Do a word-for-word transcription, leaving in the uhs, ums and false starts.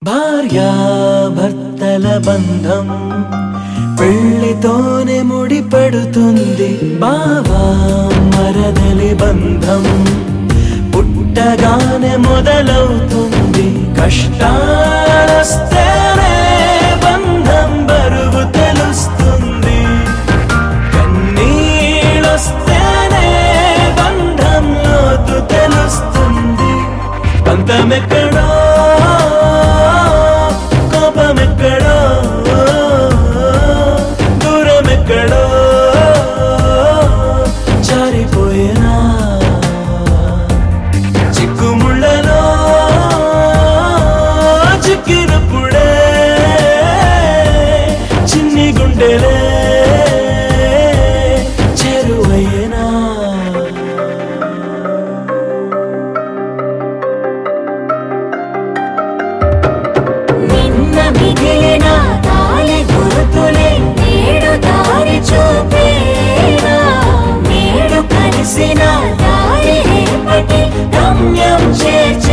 భార్యాభర్తల బంధం పెళ్లితోనే ముడిపడుతుంది. బావా మరదలి బంధం పుట్టగానే మొదలవుతుంది. కష్టాలొస్తేనే బంధం బరువు తెలుస్తుంది. కన్నీళ్ళొస్తేనే బంధం లోతు తెలుస్తుంది. పంతమెక్కడో కోపమెక్కడో దూరమెక్కడో జారిపోయేనా చిక్కుముళ్ళలో చిక్కినప్పుడే చిన్ని గుండెలే చేరువయ్యేనా. నిన్న మిగిలిన తాళి గుర్తులే నేడు దారి చూపేనా. నేడు కలిసిన దారి రేపటి గమ్యం చేర్చ